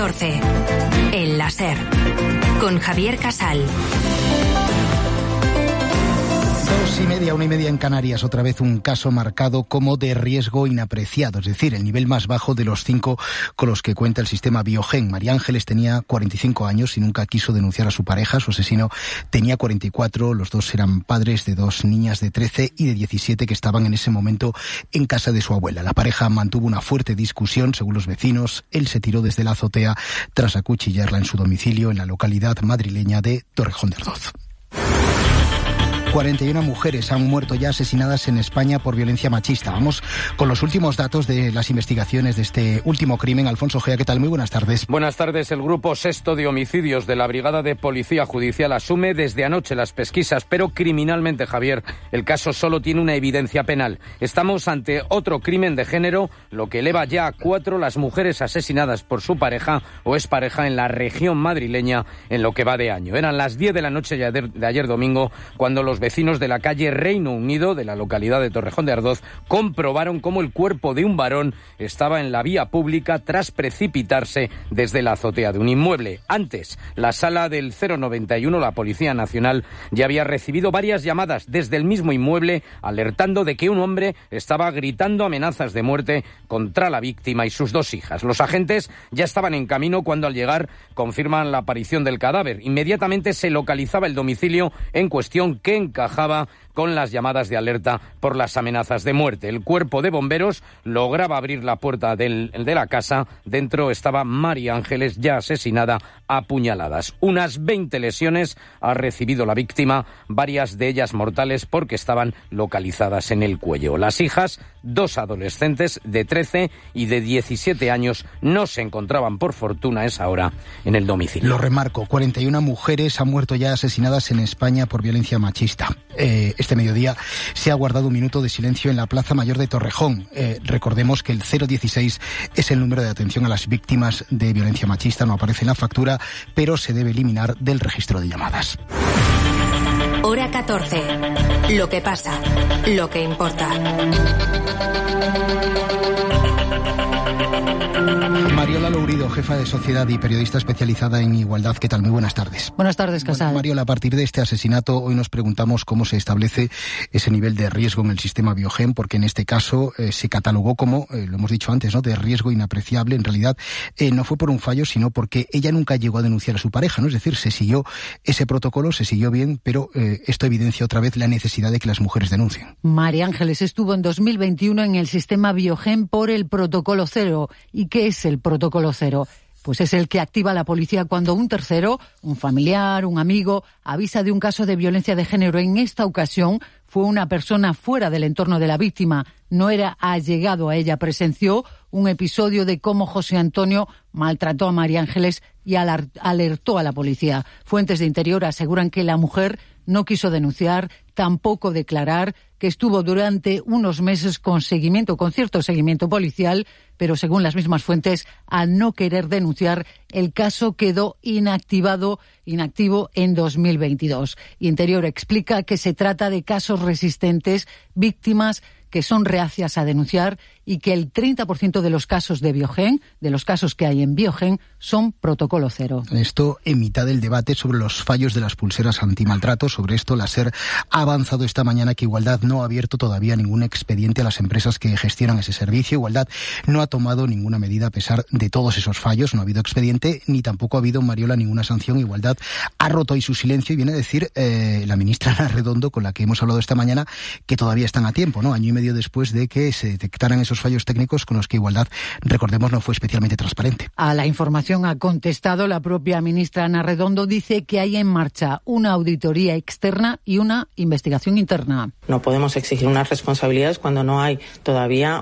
14. El láser. Con Javier Casal. 2:30, 1:30 en Canarias. Otra vez un caso marcado como de riesgo inapreciado, es decir, el nivel más bajo de los 5 con los que cuenta el sistema Biogen. María Ángeles tenía 45 años y nunca quiso denunciar a su pareja. Su asesino tenía 44. Los dos eran padres de 2 niñas de 13 y de 17 que estaban en ese momento en casa de su abuela. La pareja mantuvo una fuerte discusión, según los vecinos. Él se tiró desde la azotea tras acuchillarla en su domicilio en la localidad madrileña de Torrejón de Ardoz. 41 mujeres han muerto ya asesinadas en España por violencia machista. Vamos con los últimos datos de las investigaciones de este último crimen. Alfonso Gea, ¿qué tal? Muy buenas tardes. Buenas tardes. El Grupo Sexto de Homicidios de la Brigada de Policía Judicial asume desde anoche las pesquisas, pero criminalmente, Javier, el caso solo tiene una evidencia penal. Estamos ante otro crimen de género, lo que eleva ya a 4 las mujeres asesinadas por su pareja o expareja en la región madrileña en lo que va de año. Eran las 10 de la noche de ayer domingo cuando los vecinos de la calle Reino Unido, de la localidad de Torrejón de Ardoz, comprobaron cómo el cuerpo de un varón estaba en la vía pública tras precipitarse desde la azotea de un inmueble. Antes, la sala del 091, la Policía Nacional, ya había recibido varias llamadas desde el mismo inmueble alertando de que un hombre estaba gritando amenazas de muerte contra la víctima y sus 2 hijas. Los agentes ya estaban en camino cuando al llegar confirman la aparición del cadáver. Inmediatamente se localizaba el domicilio en cuestión que encajaba con las llamadas de alerta por las amenazas de muerte. El cuerpo de bomberos lograba abrir la puerta de la casa. Dentro estaba María Ángeles, ya asesinada a puñaladas. Unas 20 lesiones ha recibido la víctima, varias de ellas mortales porque estaban localizadas en el cuello. Las hijas, 2 adolescentes de 13 y de 17 años, no se encontraban por fortuna a esa hora en el domicilio. Lo remarco, 41 mujeres han muerto ya asesinadas en España por violencia machista. Este mediodía se ha guardado un minuto de silencio en la Plaza Mayor de Torrejón. Recordemos que el 016 es el número de atención a las víctimas de violencia machista. No aparece en la factura, pero se debe eliminar del registro de llamadas. Hora 14. Lo que pasa, lo que importa. Mariola Lourido, jefa de Sociedad y periodista especializada en igualdad. ¿Qué tal? Muy buenas tardes. Buenas tardes, Casal. Bueno, Mariola, a partir de este asesinato, hoy nos preguntamos cómo se establece ese nivel de riesgo en el sistema Biogen, porque en este caso se catalogó como, lo hemos dicho antes, ¿no?, de riesgo inapreciable. En realidad, no fue por un fallo, sino porque ella nunca llegó a denunciar a su pareja, ¿no? Es decir, se siguió ese protocolo, se siguió bien, pero esto evidencia otra vez la necesidad de que las mujeres denuncien. María Ángeles estuvo en 2021 en el sistema Biogen por el protocolo 0. ¿Y qué es el protocolo 0? Pues es el que activa la policía cuando un tercero, un familiar, un amigo, avisa de un caso de violencia de género. En esta ocasión fue una persona fuera del entorno de la víctima, no era allegado a ella, presenció un episodio de cómo José Antonio maltrató a María Ángeles y alertó a la policía. Fuentes de Interior aseguran que la mujer no quiso denunciar, tampoco declarar, que estuvo durante unos meses con cierto seguimiento policial, pero según las mismas fuentes, al no querer denunciar, el caso quedó inactivo en 2022. Interior explica que se trata de casos resistentes, víctimas que son reacias a denunciar y que el 30% de los casos de Biogen, de los casos que hay en Biogen, son protocolo 0. Esto en mitad del debate sobre los fallos de las pulseras antimaltrato. Sobre esto, la SER ha avanzado esta mañana que Igualdad no ha abierto todavía ningún expediente a las empresas que gestionan ese servicio. Igualdad no ha tomado ninguna medida a pesar de todos esos fallos. No ha habido expediente ni tampoco ha habido, Mariola, ninguna sanción. Igualdad ha roto ahí su silencio y viene a decir la ministra Ana Redondo, con la que hemos hablado esta mañana, que todavía están a tiempo, ¿no? Año y medio después de que se detectaran esos fallos técnicos con los que Igualdad, recordemos, no fue especialmente transparente. A la información ha contestado la propia ministra Ana Redondo. Dice que hay en marcha una auditoría externa y una investigación interna. No podemos exigir unas responsabilidades cuando no hay todavía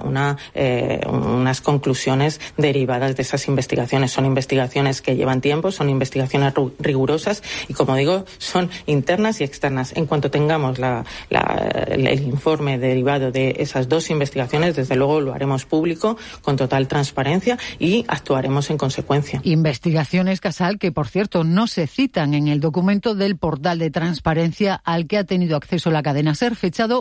unas conclusiones derivadas de esas investigaciones. Son investigaciones que llevan tiempo, son investigaciones rigurosas y, como digo, son internas y externas. En cuanto tengamos el informe derivado de esas 2 investigaciones, desde luego lo haremos público con total transparencia y actuaremos en consecuencia. Investigaciones, Casal, que por cierto no se citan en el documento del portal de transparencia al que ha tenido acceso la cadena SER, fechado